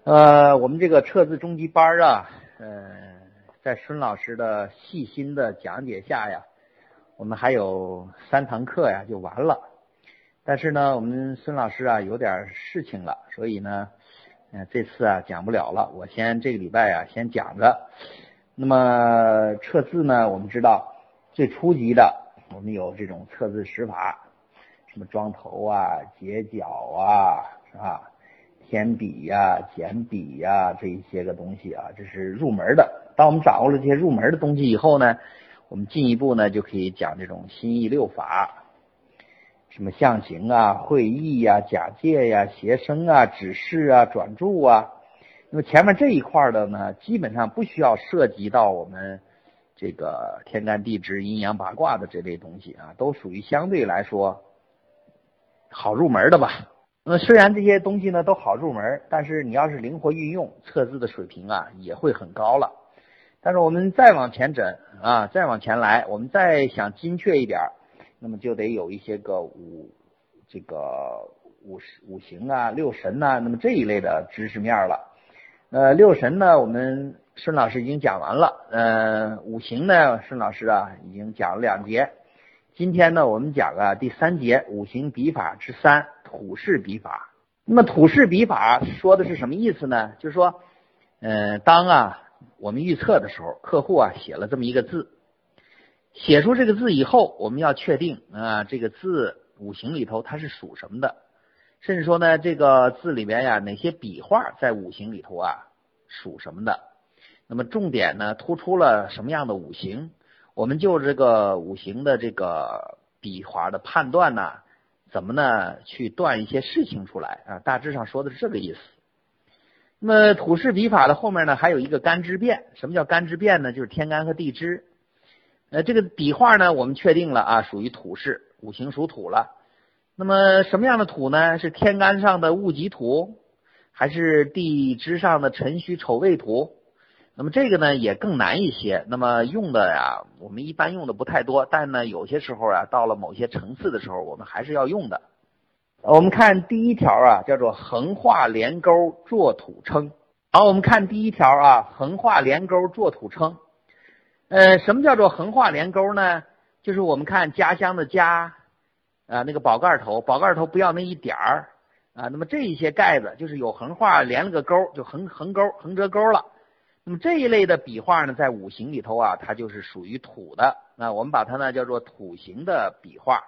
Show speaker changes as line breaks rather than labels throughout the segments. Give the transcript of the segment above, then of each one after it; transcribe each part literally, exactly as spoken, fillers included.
呃，我们这个测字中级班啊，呃，在孙老师的细心的讲解下呀，我们还有三堂课呀就完了。但是呢，我们孙老师啊有点事情了，所以呢，呃，这次啊讲不了了。我先这个礼拜啊先讲着。那么测字呢，我们知道最初级的，我们有这种测字识法，什么装头啊、截角啊，是吧？添笔呀、啊、简笔呀、啊、这一些个东西啊，这是入门的。当我们掌握了这些入门的东西以后呢，我们进一步呢就可以讲这种心意六法，什么象形啊、会意呀、假借呀、谐声啊、指示啊、转注啊。那么前面这一块的呢，基本上不需要涉及到我们这个天干地支、阴阳八卦的这类东西啊，都属于相对来说好入门的吧。那么虽然这些东西呢都好入门，但是你要是灵活运用，测字的水平啊也会很高了。但是我们再往前整啊，再往前来，我们再想精确一点，那么就得有一些个五这个五五行啊、六神啊，那么这一类的知识面了。呃，六神呢，我们孙老师已经讲完了。呃，五行呢，孙老师啊已经讲了两节。今天呢，我们讲啊第三节五行笔法之三土式笔法。那么土式笔法说的是什么意思呢？就是说，呃，当啊我们预测的时候，客户啊写了这么一个字，写出这个字以后，我们要确定啊这个字五行里头它是属什么的，甚至说呢这个字里边呀哪些笔画在五行里头啊属什么的。那么重点呢突出了什么样的五行？我们就这个五行的这个笔画的判断呢，怎么呢去断一些事情出来啊？大致上说的是这个意思。那么土式笔法的后面呢还有一个干支变。什么叫干支变呢？就是天干和地支。呃，这个笔画呢我们确定了啊，属于土式，五行属土了。那么什么样的土呢？是天干上的戊己土，还是地支上的辰戌丑未土？那么这个呢也更难一些，那么用的呀我们一般用的不太多，但呢有些时候啊到了某些层次的时候我们还是要用的。我们看第一条啊叫做横画连钩作土称。好，我们看第一条啊，横画连钩作土称。呃，什么叫做横画连钩呢？就是我们看家乡的家啊，那个宝盖头，宝盖头不要那一点儿啊，那么这一些盖子就是有横画连了个钩，就横横钩横折钩了。那么这一类的笔画呢，在五行里头啊，它就是属于土的。那我们把它呢叫做土型的笔画。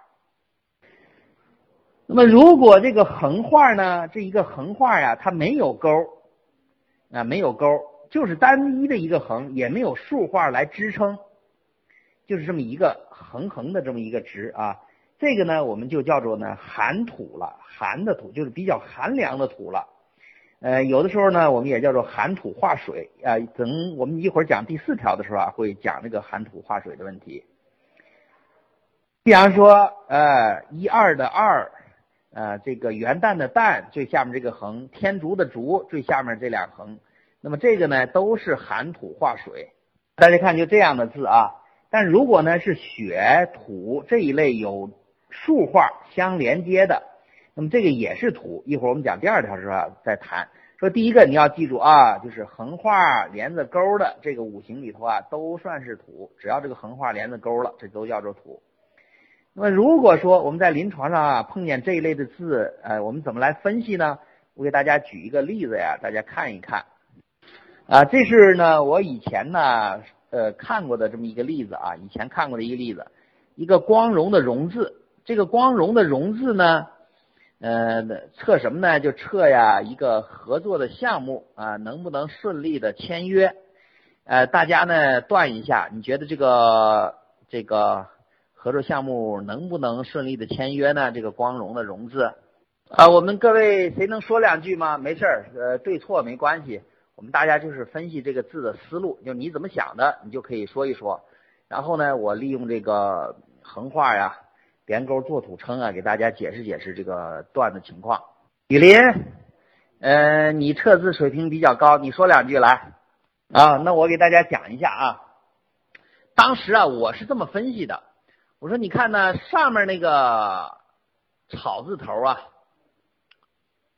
那么如果这个横画呢，这一个横画呀，它没有钩啊，没有钩，就是单一的一个横，也没有竖画来支撑，就是这么一个横横的这么一个直啊。这个呢，我们就叫做呢寒土了，寒的土就是比较寒凉的土了。呃，有的时候呢，我们也叫做寒土化水啊。等我们一会儿讲第四条的时候啊，会讲这个寒土化水的问题。比方说，呃，一二的二，呃，这个元旦的旦最下面这个横，天竺的竺最下面这两横，那么这个呢都是寒土化水。大家看就这样的字啊。但如果呢是雪土这一类有竖画相连接的，那么这个也是土。一会儿我们讲第二条的时候再谈。说第一个你要记住啊，就是横画连着钩的这个五行里头啊都算是土，只要这个横画连着钩了，这都叫做土。那么如果说我们在临床上啊碰见这一类的字，呃，我们怎么来分析呢？我给大家举一个例子呀，大家看一看啊。这是呢我以前呢呃看过的这么一个例子啊，以前看过的一个例子，一个光荣的荣字。这个光荣的荣字呢呃，测什么呢？就测呀一个合作的项目啊，能不能顺利的签约？呃，大家呢断一下，你觉得这个这个合作项目能不能顺利的签约呢？这个光荣的荣字啊，我们各位谁能说两句吗？没事儿，呃，对错没关系，我们大家就是分析这个字的思路，就你怎么想的，你就可以说一说。然后呢，我利用这个横画呀。连钩作土称啊，给大家解释解释这个段的情况。雨林，呃，你测字水平比较高，你说两句来啊。那我给大家讲一下啊。当时啊，我是这么分析的，我说你看呢，上面那个草字头啊，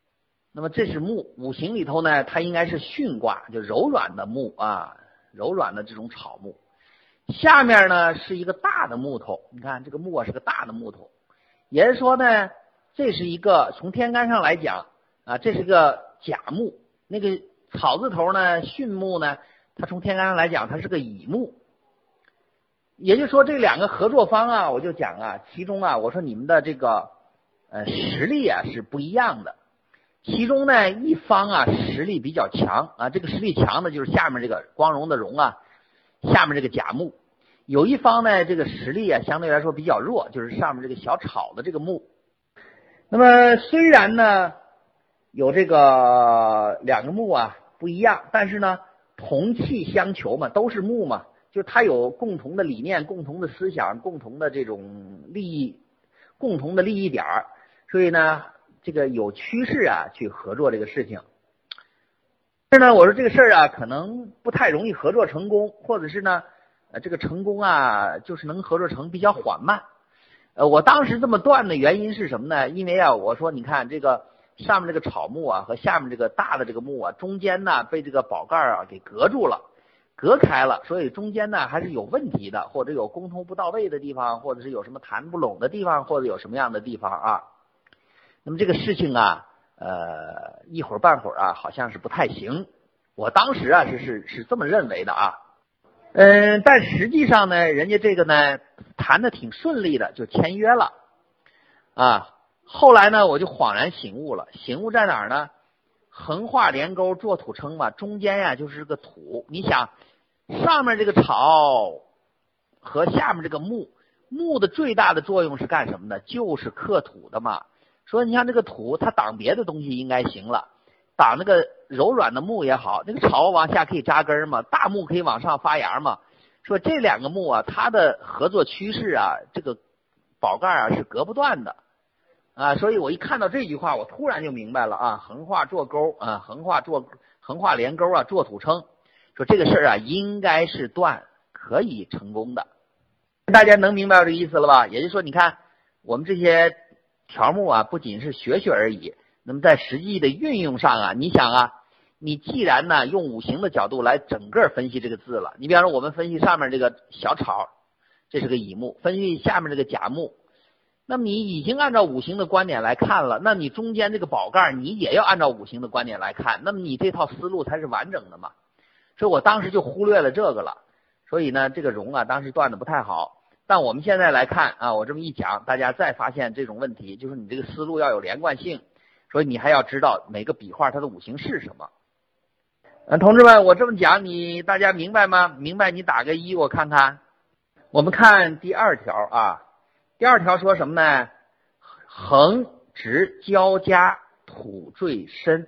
那么这是木，五行里头呢，它应该是巽卦，就柔软的木啊，柔软的这种草木。下面呢是一个大的木头，你看这个木啊是个大的木头，也就是说呢，这是一个从天干上来讲啊，这是个甲木。那个草字头呢，巽木呢，它从天干上来讲，它是个乙木。也就是说，这两个合作方啊，我就讲啊，其中啊，我说你们的这个呃实力啊是不一样的。其中呢，一方啊实力比较强啊，这个实力强的就是下面这个光荣的荣啊，下面这个甲木。有一方呢，这个实力啊相对来说比较弱，就是上面这个小草的这个木。那么虽然呢有这个两个木啊不一样，但是呢同气相求嘛，都是木嘛，就是它有共同的理念、共同的思想、共同的这种利益、共同的利益点，所以呢这个有趋势啊去合作这个事情。但是呢我说这个事儿啊可能不太容易合作成功，或者是呢呃，这个成功啊，就是能合作成比较缓慢。呃，我当时这么断的原因是什么呢？因为啊，我说你看这个上面这个草木啊和下面这个大的这个木啊，中间呢被这个宝盖啊给隔住了，隔开了，所以中间呢还是有问题的，或者有沟通不到位的地方，或者是有什么谈不拢的地方，或者有什么样的地方啊。那么这个事情啊，呃，一会儿半会儿啊，好像是不太行。我当时啊是是是这么认为的啊。嗯，但实际上呢，人家这个呢谈的挺顺利的，就签约了啊。后来呢，我就恍然醒悟了，醒悟在哪儿呢？横画连钩做土称嘛，中间呀就是个土。你想，上面这个草和下面这个木，木的最大的作用是干什么的？就是克土的嘛。说你像这个土，它挡别的东西应该行了。挡那个柔软的木也好，那个草往下可以扎根嘛，大木可以往上发芽嘛。说这两个木啊，它的合作趋势啊，这个宝盖啊是隔不断的啊。所以我一看到这句话，我突然就明白了啊，横画做钩啊，横画做横画连钩啊，做土称。说这个事儿啊，应该是断，可以成功的。大家能明白这个意思了吧？也就是说，你看我们这些条目啊，不仅是学学而已。那么在实际的运用上啊，你想啊，你既然呢用五行的角度来整个分析这个字了，你比方说我们分析上面这个小草，这是个乙木，分析下面这个甲木，那么你已经按照五行的观点来看了，那你中间这个宝盖你也要按照五行的观点来看，那么你这套思路才是完整的嘛。所以我当时就忽略了这个了，所以呢这个容啊当时断的不太好。但我们现在来看啊，我这么一讲，大家再发现这种问题，就是你这个思路要有连贯性。所以你还要知道每个笔画它的五行是什么。嗯，同志们，我这么讲，你大家明白吗？明白你打个一，我看看。我们看第二条啊，第二条说什么呢？横直交加，土坠深。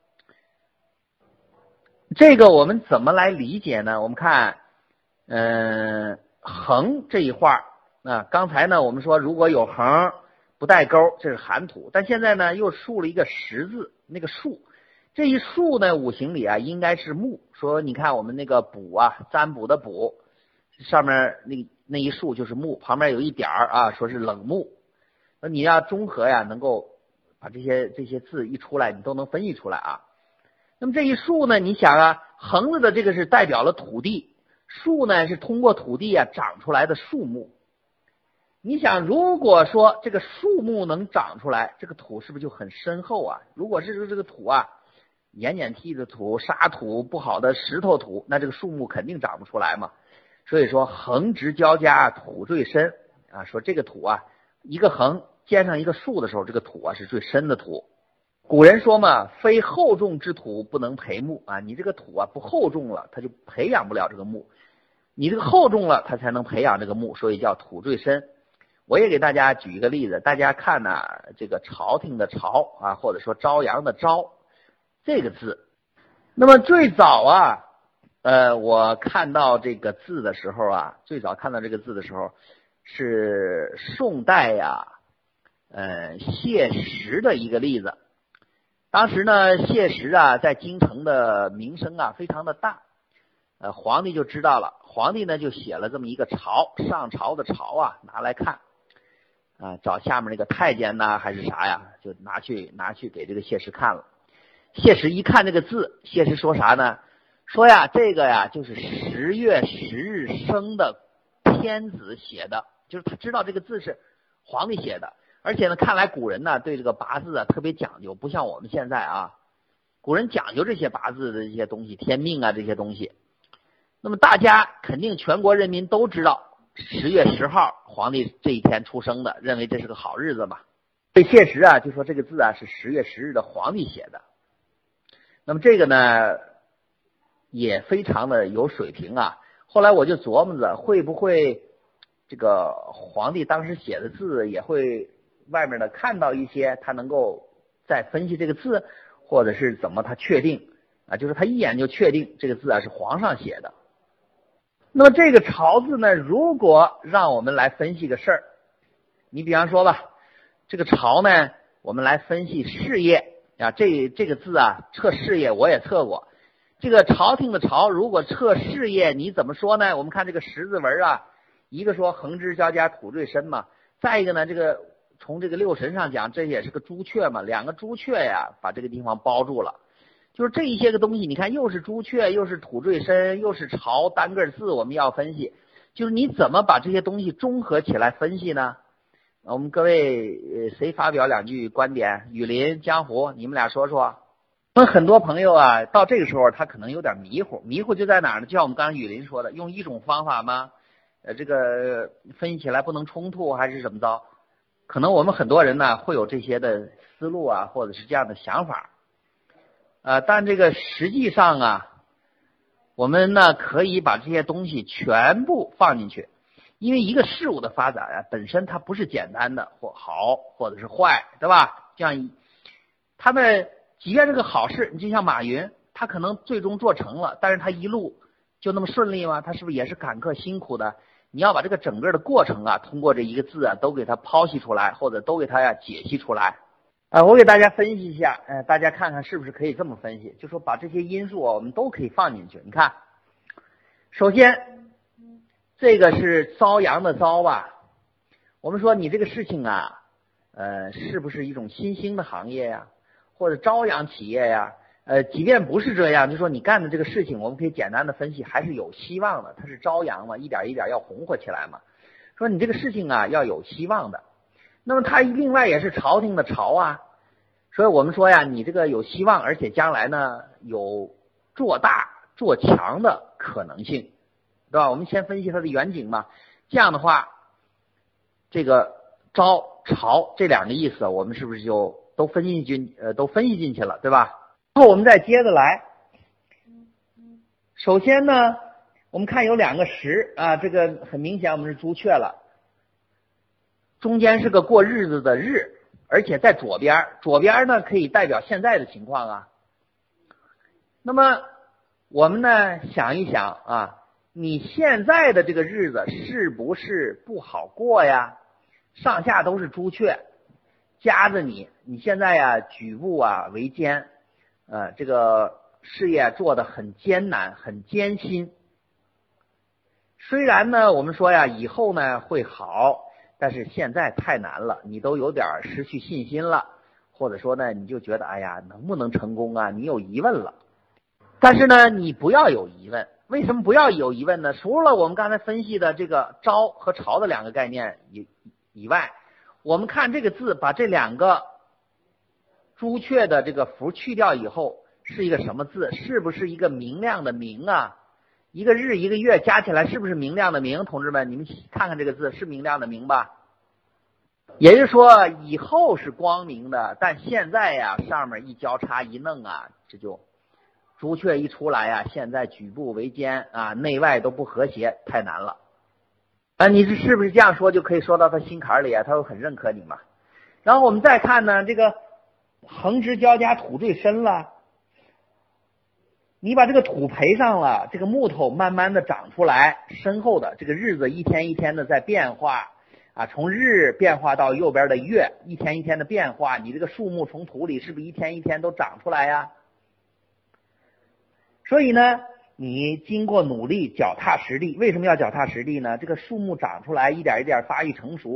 这个我们怎么来理解呢？我们看，嗯，横这一画啊，刚才呢我们说如果有横不带钩，这是寒土，但现在呢又竖了一个十字，那个竖，这一竖呢五行里啊应该是木。说你看我们那个卜啊，占卜的卜上面那那一竖就是木，旁边有一点儿啊，说是冷木。那你要综合呀，能够把这些这些字一出来，你都能分析出来啊。那么这一竖呢，你想啊，横着的这个是代表了土地，树呢是通过土地啊长出来的树木。你想，如果说这个树木能长出来，这个土是不是就很深厚啊？如果是这个土啊，盐碱地的土、沙土、不好的石头土，那这个树木肯定长不出来嘛。所以说横直交加，土最深啊。说这个土啊，一个横兼上一个竖的时候，这个土啊是最深的土。古人说嘛，非厚重之土不能培木啊。你这个土啊不厚重了，它就培养不了这个木；你这个厚重了，它才能培养这个木，所以叫土最深。我也给大家举一个例子，大家看呢、啊，这个朝廷的朝啊，或者说朝阳的朝这个字。那么最早啊，呃，我看到这个字的时候啊，最早看到这个字的时候是宋代呀、啊，呃，谢石的一个例子。当时呢，谢石啊，在京城的名声啊非常的大，呃，皇帝就知道了，皇帝呢就写了这么一个朝，上朝的朝啊，拿来看。啊，找下面那个太监呐，还是啥呀？就拿去拿去给这个谢石看了。 谢石一看这个字，谢石说啥呢？说呀，这个呀就是十月十日生的天子写的，就是他知道这个字是皇帝写的，而且呢，看来古人呢对这个八字啊特别讲究，不像我们现在啊，古人讲究这些八字的这些东西，天命啊这些东西。那么大家肯定全国人民都知道十月十号皇帝这一天出生的，认为这是个好日子嘛。所以谢石啊就说这个字啊是十月十日的皇帝写的。那么这个呢也非常的有水平啊。后来我就琢磨着，会不会这个皇帝当时写的字也会外面的看到一些，他能够再分析这个字，或者是怎么他确定啊，就是他一眼就确定这个字啊是皇上写的。那么这个朝字呢，如果让我们来分析个事儿，你比方说吧，这个朝呢我们来分析事业啊，这这个字啊测事业我也测过，这个朝廷的朝如果测事业你怎么说呢？我们看这个十字文啊，一个说横支交加土坠申嘛，再一个呢这个从这个六神上讲，这也是个朱雀嘛，两个朱雀呀把这个地方包住了。就是这一些个东西，你看又是朱雀又是土坠申又是朝单个字，我们要分析，就是你怎么把这些东西综合起来分析呢？我们各位呃谁发表两句观点？雨林、江湖，你们俩说说。那很多朋友啊到这个时候他可能有点迷糊，迷糊就在哪儿呢？就像我们刚刚雨林说的，用一种方法吗？呃这个分析起来不能冲突还是怎么着？可能我们很多人呢会有这些的思路啊，或者是这样的想法。呃，但这个实际上啊，我们呢可以把这些东西全部放进去，因为一个事物的发展啊，本身它不是简单的或好或者是坏，对吧？这样，他们即便这个好事，你就像马云，他可能最终做成了，但是他一路就那么顺利吗？他是不是也是坎坷辛苦的？你要把这个整个的过程啊，通过这一个字啊，都给它剖析出来，或者都给它呀解析出来。啊，我给大家分析一下，呃，大家看看是不是可以这么分析，就说把这些因素啊，我们都可以放进去。你看，首先这个是朝阳的朝吧，我们说你这个事情啊，呃，是不是一种新兴的行业呀，或者朝阳企业呀？呃，即便不是这样，就说你干的这个事情，我们可以简单的分析，还是有希望的，它是朝阳嘛，一点一点要红火起来嘛。说你这个事情啊，要有希望的。那么它另外也是朝廷的朝啊，所以我们说呀，你这个有希望，而且将来呢有做大做强的可能性，对吧？我们先分析它的远景嘛，这样的话，这个朝朝这两个意思，我们是不是就都分析进呃都分析进去了，对吧？然后我们再接着来，首先呢，我们看有两个十啊，这个很明显我们是朱雀了。中间是个过日子的日，而且在左边，左边呢可以代表现在的情况啊。那么我们呢想一想啊，你现在的这个日子是不是不好过呀？上下都是朱雀夹着你，你现在呀举步啊维艰，呃，这个事业做得很艰难，很艰辛。虽然呢我们说呀以后呢会好，但是现在太难了，你都有点失去信心了，或者说呢你就觉得哎呀能不能成功啊，你有疑问了。但是呢你不要有疑问，为什么不要有疑问呢？除了我们刚才分析的这个朝和朝的两个概念以以外，我们看这个字，把这两个朱雀的这个符去掉以后是一个什么字？是不是一个明亮的明啊？一个日一个月加起来是不是明亮的明？同志们，你们看看这个字是明亮的明吧？也就是说以后是光明的，但现在呀上面一交叉一弄啊，这就朱雀一出来呀，现在举步维艰啊，内外都不和谐，太难了啊！你是是不是这样说就可以说到他心坎里啊？他会很认可你嘛？然后我们再看呢，这个横支交加土坠申了，你把这个土赔上了，这个木头慢慢的长出来，身后的这个日子一天一天的在变化啊，从日变化到右边的月，一天一天的变化，你这个树木从土里是不是一天一天都长出来呀？所以呢你经过努力脚踏实地，为什么要脚踏实地呢？这个树木长出来一点一点发育成熟，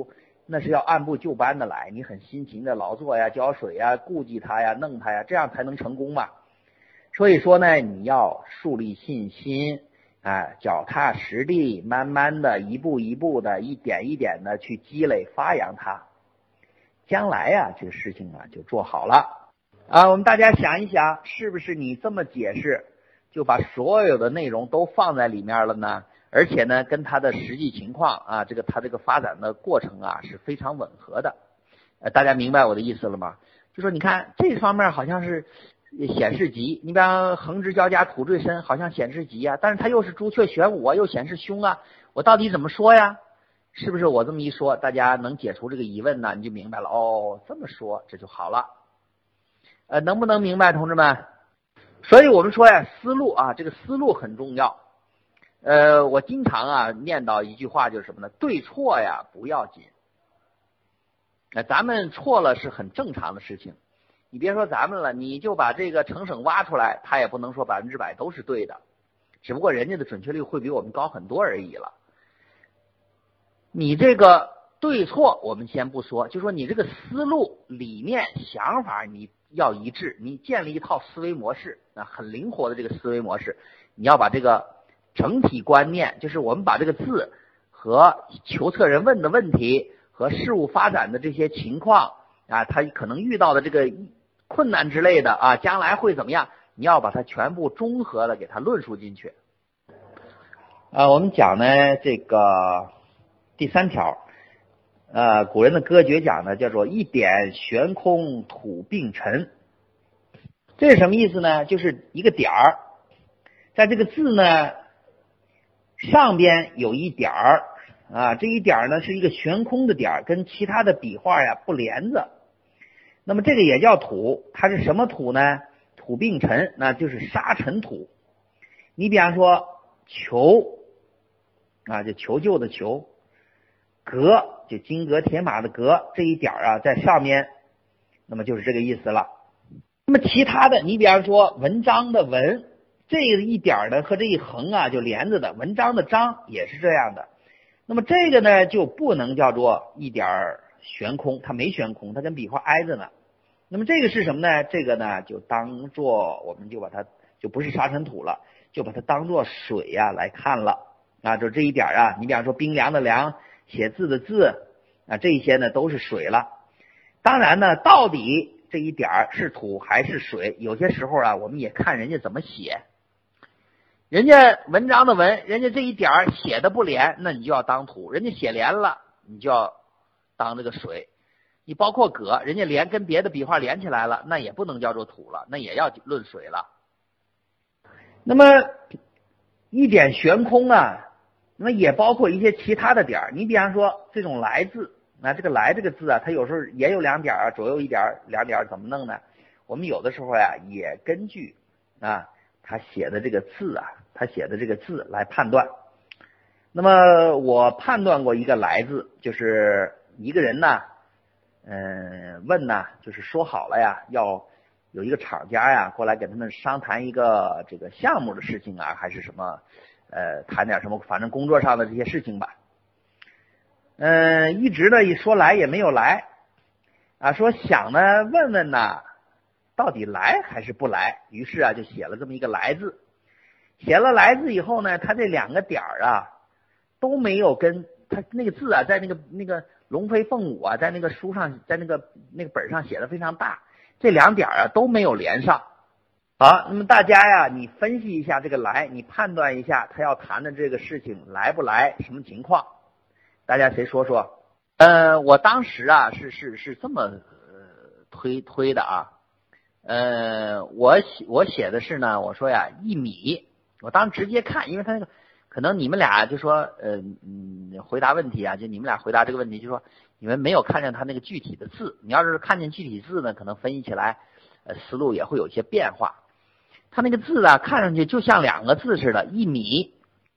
那是要按部就班的来，你很辛勤的劳作呀、浇水呀、顾及它呀、弄它呀，这样才能成功嘛。所以说呢，你要树立信心，啊，脚踏实地，慢慢的一步一步的，一点一点的去积累发扬它，将来呀，这个事情啊就做好了啊。我们大家想一想，是不是你这么解释，就把所有的内容都放在里面了呢？而且呢，跟它的实际情况啊，这个它这个发展的过程啊是非常吻合的。呃，大家明白我的意思了吗？就说你看这方面好像是显示吉，你比方横直交加土最深，好像显示吉啊，但是它又是朱雀玄武啊，又显示凶啊，我到底怎么说呀？是不是我这么一说，大家能解除这个疑问呢？你就明白了哦，这么说这就好了。呃，能不能明白，同志们？所以我们说呀，思路啊，这个思路很重要。呃，我经常啊念叨一句话，就是什么呢？对错呀不要紧，那咱们错了是很正常的事情。你别说咱们了，你就把这个成省挖出来，他也不能说百分之百都是对的，只不过人家的准确率会比我们高很多而已了。你这个对错我们先不说，就说你这个思路、理念、想法你要一致，你建立一套思维模式啊，很灵活的这个思维模式，你要把这个整体观念，就是我们把这个字和求测人问的问题和事物发展的这些情况啊，他可能遇到的这个困难之类的啊，将来会怎么样，你要把它全部综合的给它论述进去。啊，我们讲呢这个第三条，呃，古人的歌诀讲呢叫做一点悬空土并沉，这是什么意思呢？就是一个点儿，在这个字呢上边有一点儿啊，这一点呢是一个悬空的点儿，跟其他的笔画呀不连着。那么这个也叫土，它是什么土呢？土并沉，那就是沙尘土。你比方说求啊，就求救的求，革就金戈铁马的革，这一点啊在上面，那么就是这个意思了。那么其他的，你比方说文章的文，这个一点呢和这一横啊就连着的，文章的章也是这样的。那么这个呢就不能叫做一点悬空，它没悬空，它跟笔画挨着呢。那么这个是什么呢？这个呢就当做，我们就把它就不是沙尘土了，就把它当做水呀、啊、来看了啊。就这一点啊，你比方说冰凉的凉，写字的字啊，这些呢都是水了。当然呢，到底这一点是土还是水，有些时候啊，我们也看人家怎么写。人家文章的文，人家这一点写的不连，那你就要当土；人家写连了，你就要当这个水。你包括葛，人家连跟别的笔画连起来了，那也不能叫做土了，那也要论水了。那么一点悬空啊，那么也包括一些其他的点儿。你比方说这种来字，那这个来这个字啊，它有时候也有两点啊，左右一点两点，怎么弄呢？我们有的时候呀、啊，也根据啊他写的这个字啊，他写的这个字来判断。那么我判断过一个来字，就是一个人呢。嗯，问呢，就是说好了呀，要有一个厂家呀过来跟他们商谈一个这个项目的事情啊，还是什么，呃，谈点什么，反正工作上的这些事情吧。嗯，一直呢一说来也没有来，啊，说想呢问问呢，到底来还是不来？于是啊就写了这么一个来字。写了来字以后呢，他这两个点儿啊都没有跟他那个字啊，在那个那个。龙飞凤舞啊，在那个书上，在那个那个本上写的非常大，这两点啊都没有连上。好，那么大家呀，你分析一下这个来，你判断一下他要谈的这个事情来不来，什么情况？大家谁说说？呃，我当时啊是是是这么呃推推的啊，呃，我写我写的是呢，我说呀一米，我当时直接看，因为他那个。可能你们俩就说，呃，嗯，回答问题啊，就你们俩回答这个问题，就说你们没有看见他那个具体的字。你要是看见具体字呢，可能分析起来，呃，思路也会有一些变化。他那个字啊，看上去就像两个字似的，一米，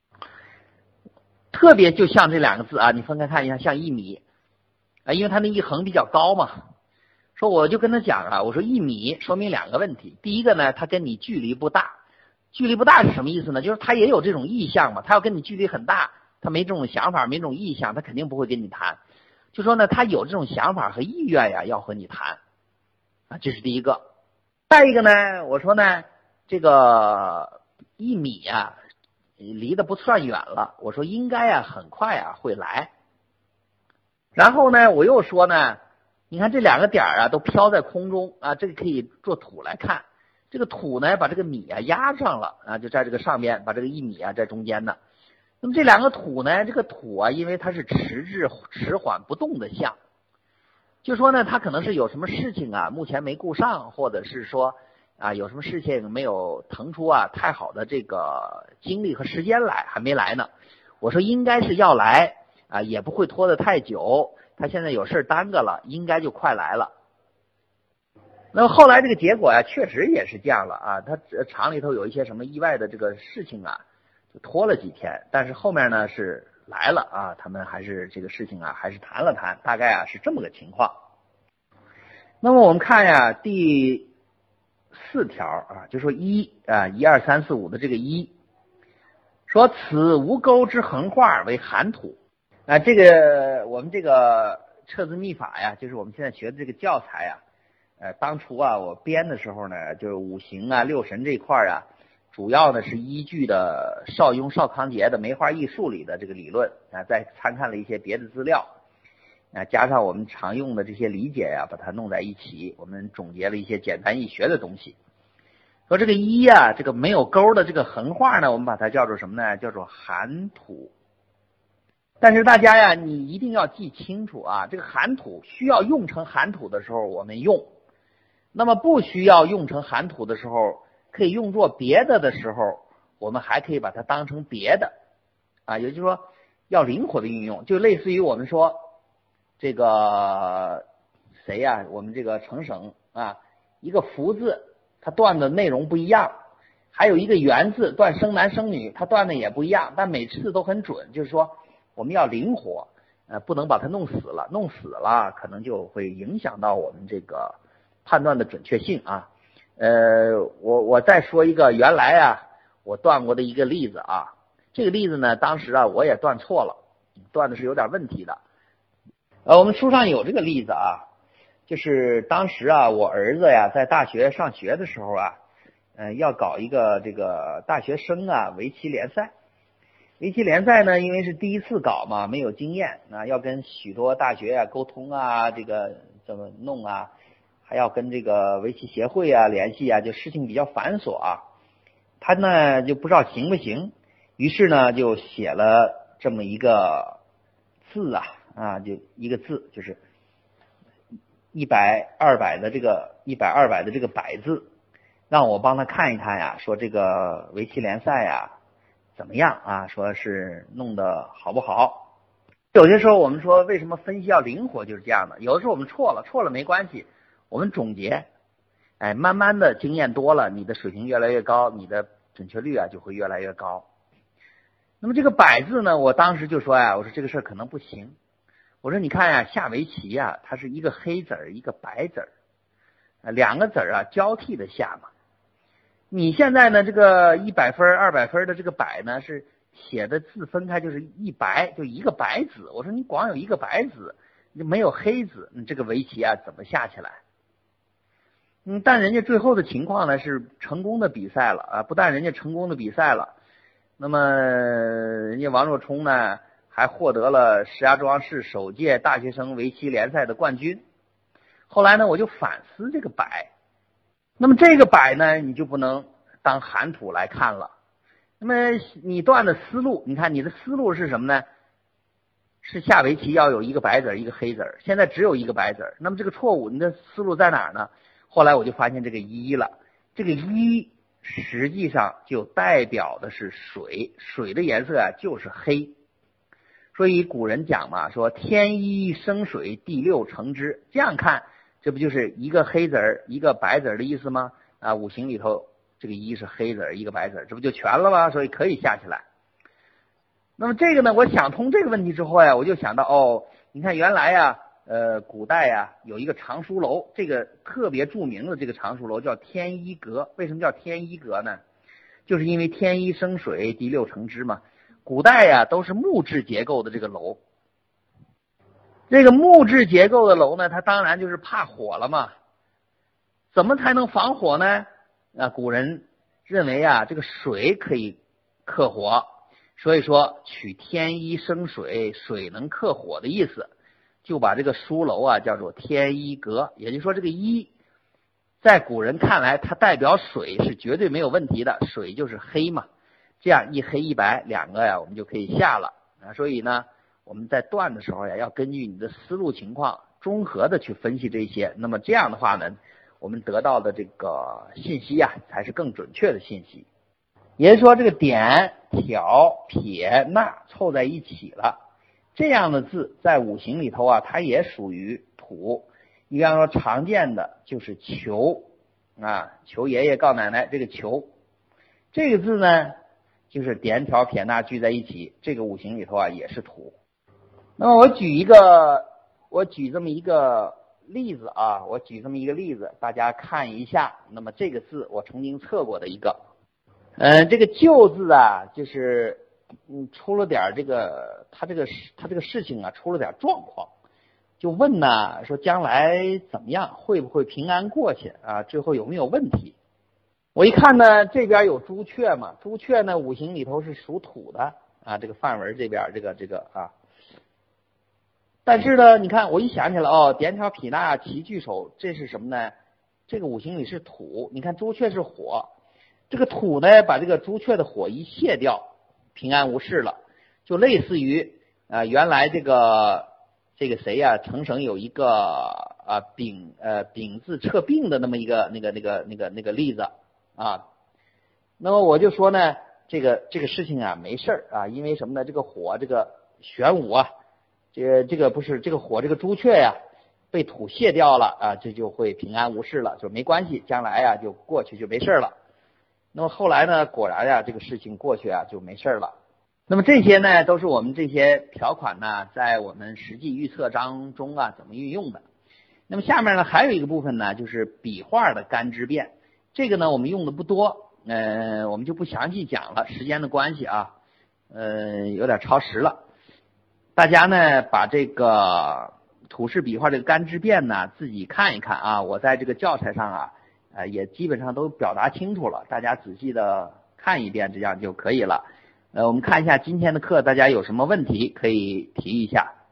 特别就像这两个字啊，你分开看一下，像一米啊，因为他那一横比较高嘛。说我就跟他讲啊，我说一米说明两个问题，第一个呢，他跟你距离不大。距离不大是什么意思呢？就是他也有这种意向嘛，他要跟你距离很大，他没这种想法，没这种意向，他肯定不会跟你谈。 就说呢，他有这种想法和意愿呀，要和你谈啊，这是第一个。再一个呢，我说呢，这个一米呀，离得不算远了，我说应该啊，很快啊会来。然后呢，我又说呢，你看这两个点啊，都飘在空中啊，这个可以做土来看。这个土呢，把这个米啊压上了啊，就在这个上边，把这个一米啊在中间呢。那么这两个土呢，这个土啊，因为它是迟滞迟缓不动的象，就说呢，它可能是有什么事情啊，目前没顾上，或者是说啊，有什么事情没有腾出啊太好的这个精力和时间来，还没来呢。我说应该是要来啊，也不会拖得太久。他现在有事耽搁了，应该就快来了。那么后来这个结果呀，确实也是这样了啊。他厂里头有一些什么意外的这个事情啊，就拖了几天。但是后面呢是来了啊，他们还是这个事情啊，还是谈了谈，大概啊是这么个情况。那么我们看呀，第四条啊，就说一啊，一二三四五的这个一，说此无钩之横画为寒土啊，这个我们这个测字秘法呀，就是我们现在学的这个教材呀。呃，当初啊，我编的时候呢，就是五行啊、六神这一块啊，主要呢是依据的邵雍、邵康节的梅花易数里的这个理论啊，再参看了一些别的资料啊，加上我们常用的这些理解呀、啊，把它弄在一起，我们总结了一些简单易学的东西。说这个一啊，这个没有钩的这个横画呢，我们把它叫做什么呢？叫做寒土。但是大家呀，你一定要记清楚啊，这个寒土需要用成寒土的时候，我们用。那么不需要用成寒土的时候，可以用作别的的时候，我们还可以把它当成别的啊，也就是说要灵活的运用，就类似于我们说这个谁呀、啊，我们这个程省啊，一个福字它断的内容不一样，还有一个元字断生男生女，它断的也不一样，但每次都很准，就是说我们要灵活，呃，不能把它弄死了，弄死了可能就会影响到我们这个判断的准确性啊。呃，我我再说一个原来啊我断过的一个例子啊，这个例子呢，当时啊我也断错了，断的是有点问题的。呃，我们书上有这个例子啊，就是当时啊我儿子呀在大学上学的时候啊，呃要搞一个这个大学生啊围棋联赛。围棋联赛呢，因为是第一次搞嘛，没有经验啊，要跟许多大学啊沟通啊，这个怎么弄啊，还要跟这个围棋协会啊联系啊，就事情比较繁琐啊。他呢就不知道行不行，于是呢就写了这么一个字啊啊，就一个字，就是一百二百的这个一百二百的这个百字，让我帮他看一看呀，说这个围棋联赛呀怎么样啊？说是弄得好不好？有些时候我们说为什么分析要灵活，就是这样的。有的时候我们错了，错了没关系，我们总结，哎，慢慢的经验多了，你的水平越来越高，你的准确率啊就会越来越高。那么这个百字呢，我当时就说呀，我说这个事儿可能不行。我说你看呀，下围棋呀，它是一个黑子儿，一个白子儿，两个子儿啊交替的下嘛。你现在呢，这个一百分、二百分的这个百呢，是写的字分开，就是一白，就一个白子。我说你光有一个白子，你没有黑子，你这个围棋啊怎么下起来？嗯，但人家最后的情况呢是成功的比赛了啊，不但人家成功的比赛了，那么人家王若冲呢还获得了石家庄市首届大学生围棋联赛的冠军。后来呢，我就反思这个百。那么这个百呢，你就不能当寒土来看了。那么你断的思路，你看你的思路是什么呢？是下围棋要有一个白子一个黑子，现在只有一个白子。那么这个错误，你的思路在哪儿呢？后来我就发现这个一了，这个一实际上就代表的是水，水的颜色啊就是黑。所以古人讲嘛，说天一生水，地六成之。这样看，这不就是一个黑子儿一个白子儿的意思吗？啊，五行里头这个一是黑子儿一个白子儿，这不就全了吗？所以可以下起来。那么这个呢，我想通这个问题之后呀，我就想到哦，你看原来呀，呃，古代呀有一个藏书楼，这个特别著名的这个藏书楼叫天一阁。为什么叫天一阁呢？就是因为天一生水，地六成之嘛。古代呀都是木质结构的这个楼。 这个木质结构的楼呢，它当然就是怕火了嘛。怎么才能防火呢？啊，古人认为啊，这个水可以克火，所以说取天一生水，水能克火的意思，就把这个书楼啊叫做天一阁。也就是说，这个一在古人看来，它代表水是绝对没有问题的，水就是黑嘛，这样一黑一白两个呀，我们就可以下了啊。所以呢，我们在断的时候呀，要根据你的思路情况，综合的去分析这些。那么这样的话呢，我们得到的这个信息呀，才是更准确的信息。也就是说，这个点、挑、撇、捺凑在一起了，这样的字在五行里头啊，它也属于土。你比方说常见的就是求啊，求爷爷告奶奶，这个求这个字呢，就是点、挑、撇、捺聚在一起，这个五行里头啊也是土。那么我举一个，我举这么一个例子啊，我举这么一个例子，大家看一下。那么这个字我曾经测过的一个，嗯，这个旧字啊，就是嗯出了点这个，他这个他这个事情啊出了点状况，就问呢说将来怎么样，会不会平安过去啊？最后有没有问题？我一看呢，这边有朱雀嘛，朱雀呢五行里头是属土的啊，这个范文这边这个这个啊。但是呢，你看我一想起来哦，点挑撇捺齐聚首，这是什么呢？这个五行里是土，你看朱雀是火，这个土呢把这个朱雀的火一卸掉，平安无事了，就类似于啊、呃、原来这个这个谁呀、啊，程省有一个啊丙呃丙字测病的那么一个那个那个那个那个例子啊。那么我就说呢，这个这个事情啊没事儿啊，因为什么呢？这个火这个玄武啊。这个这个不是这个火这个朱雀呀，被土卸掉了啊，这就会平安无事了，就没关系，将来呀就过去就没事了。那么后来呢，果然呀这个事情过去啊就没事了。那么这些呢都是我们这些条款呢在我们实际预测当中啊怎么运用的。那么下面呢还有一个部分呢就是笔画的干支变，这个呢我们用的不多，呃我们就不详细讲了，时间的关系啊，呃有点超时了。大家呢把这个土式笔画这个干支变呢自己看一看啊，我在这个教材上啊呃也基本上都表达清楚了，大家仔细的看一遍，这样就可以了。呃我们看一下今天的课，大家有什么问题可以提一下。